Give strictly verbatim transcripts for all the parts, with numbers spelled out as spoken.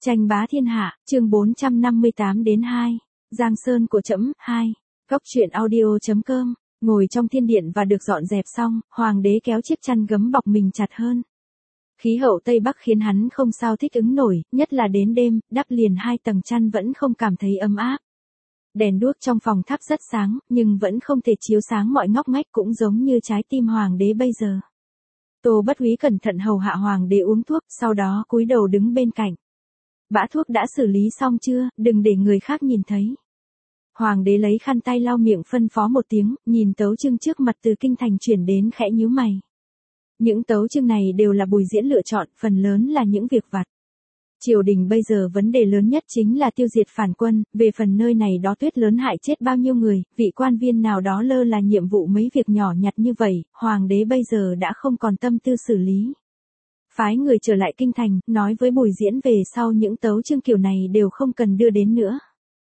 Tranh bá thiên hạ, chương bốn trăm năm mươi tám đến hai. Giang Sơn của trẫm, hai. Góc truyện audio chấm com. Ngồi trong thiên điện và được dọn dẹp xong, hoàng đế kéo chiếc chăn gấm bọc mình chặt hơn. Khí hậu Tây Bắc khiến hắn không sao thích ứng nổi, nhất là đến đêm, đắp liền hai tầng chăn vẫn không cảm thấy ấm áp. Đèn đuốc trong phòng thắp rất sáng, nhưng vẫn không thể chiếu sáng mọi ngóc ngách, cũng giống như trái tim hoàng đế bây giờ. Tô Bất Úy cẩn thận hầu hạ hoàng đế uống thuốc, sau đó cúi đầu đứng bên cạnh. Bã thuốc đã xử lý xong chưa, đừng để người khác nhìn thấy. Hoàng đế lấy khăn tay lau miệng phân phó một tiếng, nhìn tấu chương trước mặt từ kinh thành chuyển đến khẽ nhíu mày. Những tấu chương này đều là Bùi Diễn lựa chọn, phần lớn là những việc vặt. Triều đình bây giờ vấn đề lớn nhất chính là tiêu diệt phản quân, về phần nơi này đó tuyết lớn hại chết bao nhiêu người, vị quan viên nào đó lơ là nhiệm vụ mấy việc nhỏ nhặt như vậy, hoàng đế bây giờ đã không còn tâm tư xử lý. Phái người trở lại kinh thành, nói với Bùi Diễn về sau những tấu chương kiểu này đều không cần đưa đến nữa.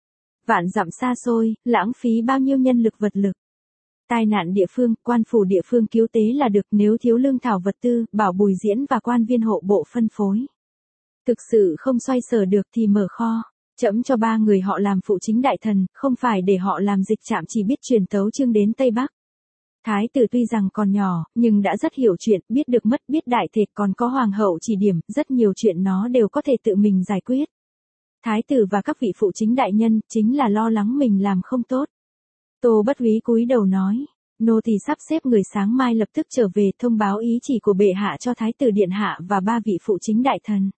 Vạn dặm xa xôi, lãng phí bao nhiêu nhân lực vật lực. Tai nạn địa phương, quan phủ địa phương cứu tế là được, nếu thiếu lương thảo vật tư, bảo Bùi Diễn và quan viên hộ bộ phân phối. Thực sự không xoay sở được thì mở kho. Trẫm cho ba người họ làm phụ chính đại thần, không phải để họ làm dịch trạm chỉ biết truyền tấu chương đến Tây Bắc. Thái tử tuy rằng còn nhỏ, nhưng đã rất hiểu chuyện, biết được mất biết đại thể, còn có hoàng hậu chỉ điểm, rất nhiều chuyện nó đều có thể tự mình giải quyết. Thái tử và các vị phụ chính đại nhân, chính là lo lắng mình làm không tốt. Tô Bất Úy cúi đầu nói, nô tỳ sắp xếp người sáng mai lập tức trở về thông báo ý chỉ của bệ hạ cho Thái tử điện hạ và ba vị phụ chính đại thần.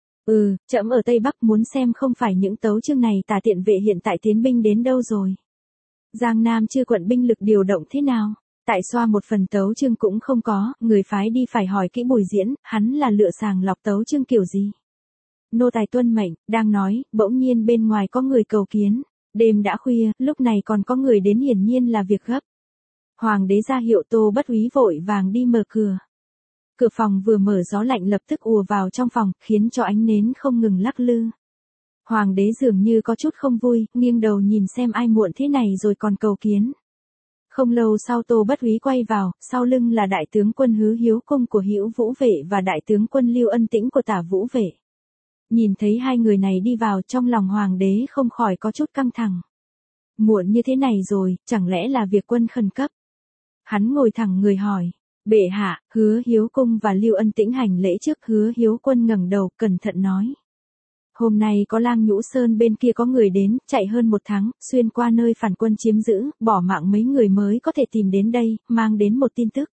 Ừ, trẫm ở Tây Bắc muốn xem không phải những tấu chương này Tả Tiện vệ hiện tại tiến binh đến đâu rồi. Giang Nam chưa quận binh lực điều động thế nào. Tại xoa một phần tấu chương cũng không có, người phái đi phải hỏi kỹ Bùi Diễn, hắn là lựa sàng lọc tấu chương kiểu gì. Nô tài tuân mệnh, đang nói, bỗng nhiên bên ngoài có người cầu kiến. Đêm đã khuya, lúc này còn có người đến, hiển nhiên là việc gấp. Hoàng đế ra hiệu. Tô Bất Úy vội vàng đi mở cửa. Cửa phòng vừa mở gió lạnh lập tức ùa vào trong phòng, khiến cho ánh nến không ngừng lắc lư. Hoàng đế dường như có chút không vui, nghiêng đầu nhìn xem ai muộn thế này rồi còn cầu kiến. Không lâu sau Tô Bất Úy quay vào, sau lưng là đại tướng quân Hứa Hiếu Cung của Hữu Vũ Vệ và đại tướng quân Lưu Ân Tĩnh của Tả Vũ Vệ. Nhìn thấy hai người này đi vào, trong lòng hoàng đế không khỏi có chút căng thẳng. Muộn như thế này rồi, chẳng lẽ là việc quân khẩn cấp? Hắn ngồi thẳng người hỏi, bệ hạ. Hứa Hiếu Cung và Lưu Ân Tĩnh hành lễ trước. Hứa Hiếu Quân ngẩng đầu, cẩn thận nói. Hôm nay có Lang Nhũ Sơn bên kia có người đến, chạy hơn một tháng, xuyên qua nơi phản quân chiếm giữ, bỏ mạng mấy người mới có thể tìm đến đây, mang đến một tin tức.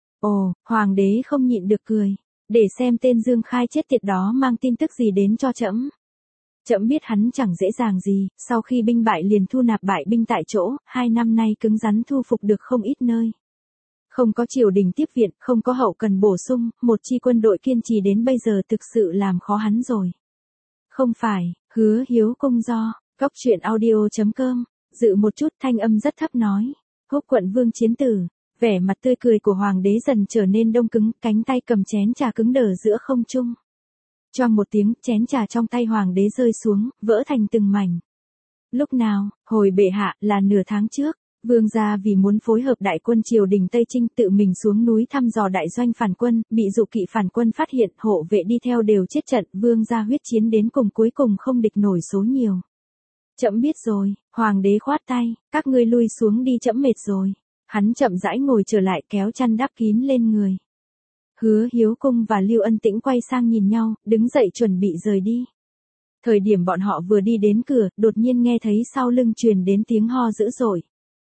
Ồ, hoàng đế không nhịn được cười, để xem tên Dương Khai chết tiệt đó mang tin tức gì đến cho trẫm. Trẫm biết hắn chẳng dễ dàng gì, sau khi binh bại liền thu nạp bại binh tại chỗ, hai năm nay cứng rắn thu phục được không ít nơi. Không có triều đình tiếp viện, không có hậu cần bổ sung, một chi quân đội kiên trì đến bây giờ thực sự làm khó hắn rồi. Không phải. Hứa Hiếu Cung do, góc truyện audio chấm com, dự một chút, thanh âm rất thấp nói. Húc quận vương chiến tử. Vẻ mặt tươi cười của hoàng đế dần trở nên đông cứng, cánh tay cầm chén trà cứng đờ giữa không trung. Choang một tiếng, chén trà trong tay hoàng đế rơi xuống, vỡ thành từng mảnh. Lúc nào? Hồi bệ hạ, là nửa tháng trước. Vương gia vì muốn phối hợp đại quân triều đình Tây Trinh tự mình xuống núi thăm dò đại doanh phản quân, bị dụ kỵ phản quân phát hiện, hộ vệ đi theo đều chết trận, vương gia huyết chiến đến cùng cuối cùng không địch nổi số nhiều. Trẫm biết rồi. Hoàng đế khoát tay, các ngươi lui xuống đi, trẫm mệt rồi. Hắn chậm rãi ngồi trở lại, kéo chăn đắp kín lên người. Hứa Hiếu Cung và Lưu Ân Tĩnh quay sang nhìn nhau, đứng dậy chuẩn bị rời đi. Thời điểm bọn họ vừa đi đến cửa, đột nhiên nghe thấy sau lưng truyền đến tiếng ho dữ dội.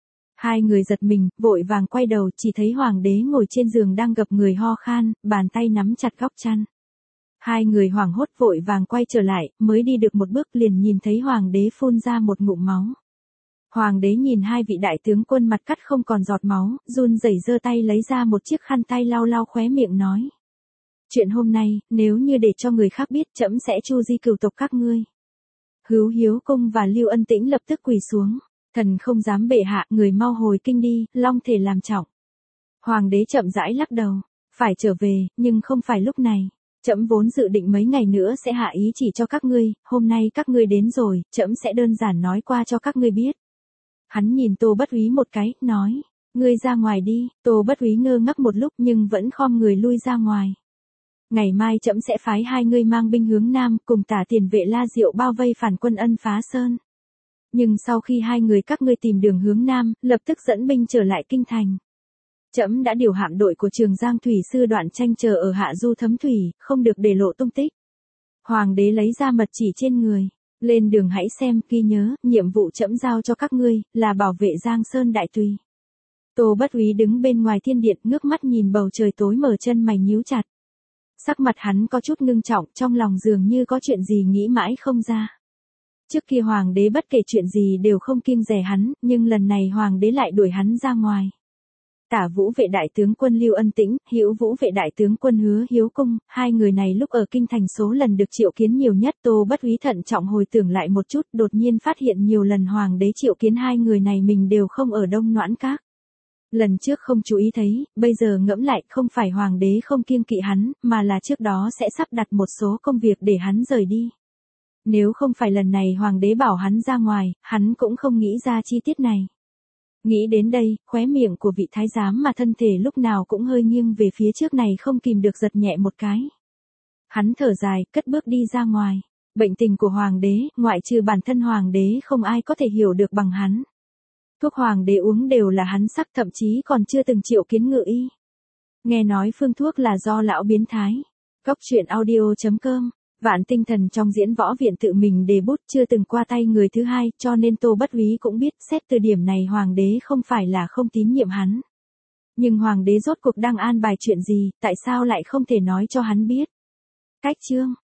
Hai người giật mình, vội vàng quay đầu, chỉ thấy hoàng đế ngồi trên giường đang gập người ho khan, bàn tay nắm chặt góc chăn. Hai người hoảng hốt vội vàng quay trở lại, mới đi được một bước liền nhìn thấy hoàng đế phun ra một ngụm máu. Hoàng đế nhìn hai vị đại tướng quân mặt cắt không còn giọt máu, run rẩy giơ tay lấy ra một chiếc khăn tay lau lau khóe miệng nói. Chuyện hôm nay, nếu như để cho người khác biết, trẫm sẽ chu di cửu tộc các ngươi. Hứa Hiếu Cung và Lưu Ân Tĩnh lập tức quỳ xuống. Thần không dám bệ hạ, người mau hồi kinh đi, long thể làm trọng. Hoàng đế chậm rãi lắc đầu, phải trở về, nhưng không phải lúc này. Trẫm vốn dự định mấy ngày nữa sẽ hạ ý chỉ cho các ngươi, hôm nay các ngươi đến rồi, trẫm sẽ đơn giản nói qua cho các ngươi biết. Hắn nhìn Tô Bất Úy một cái, nói, ngươi ra ngoài đi. Tô Bất Úy ngơ ngác một lúc nhưng vẫn khom người lui ra ngoài. Ngày mai trẫm sẽ phái hai ngươi mang binh hướng Nam, cùng Tả tiền vệ La Diệu bao vây phản quân Ân Phá Sơn. Nhưng sau khi hai người các ngươi tìm đường hướng Nam, lập tức dẫn binh trở lại kinh thành. Trẫm đã điều hạm đội của Trường Giang thủy sư Đoạn Tranh chờ ở hạ du thấm thủy, không được để lộ tung tích. Hoàng đế lấy ra mật chỉ trên người. Lên đường hãy xem, ghi nhớ, nhiệm vụ trẫm giao cho các ngươi, là bảo vệ Giang Sơn đại tùy. Tô Bất Úy đứng bên ngoài thiên điện, ngước mắt nhìn bầu trời tối mở, chân mày nhíu chặt. Sắc mặt hắn có chút ngưng trọng, trong lòng dường như có chuyện gì nghĩ mãi không ra. Trước kia hoàng đế bất kể chuyện gì đều không kiêng dè hắn, nhưng lần này hoàng đế lại đuổi hắn ra ngoài. Tả Vũ vệ đại tướng quân Lưu Ân Tĩnh, Hữu Vũ vệ đại tướng quân Hứa Hiếu Cung, hai người này lúc ở kinh thành số lần được triệu kiến nhiều nhất. Tô Bất Úy thận trọng hồi tưởng lại một chút, đột nhiên phát hiện nhiều lần hoàng đế triệu kiến hai người này mình đều không ở Đông Noãn Các. Lần trước không chú ý thấy, bây giờ ngẫm lại, không phải hoàng đế không kiêng kỵ hắn, mà là trước đó sẽ sắp đặt một số công việc để hắn rời đi. Nếu không phải lần này hoàng đế bảo hắn ra ngoài, hắn cũng không nghĩ ra chi tiết này. Nghĩ đến đây, khóe miệng của vị thái giám mà thân thể lúc nào cũng hơi nghiêng về phía trước này không kìm được giật nhẹ một cái. Hắn thở dài, cất bước đi ra ngoài. Bệnh tình của hoàng đế, ngoại trừ bản thân hoàng đế không ai có thể hiểu được bằng hắn. Thuốc hoàng đế uống đều là hắn sắc, thậm chí còn chưa từng triệu kiến ngự y. Nghe nói phương thuốc là do lão biến thái. Góc truyện audio chấm com. Vạn Tinh Thần trong diễn võ viện tự mình đề bút, chưa từng qua tay người thứ hai, cho nên Tô Bất Úy cũng biết, xét từ điểm này hoàng đế không phải là không tín nhiệm hắn. Nhưng hoàng đế rốt cuộc đang an bài chuyện gì, tại sao lại không thể nói cho hắn biết. Cách chương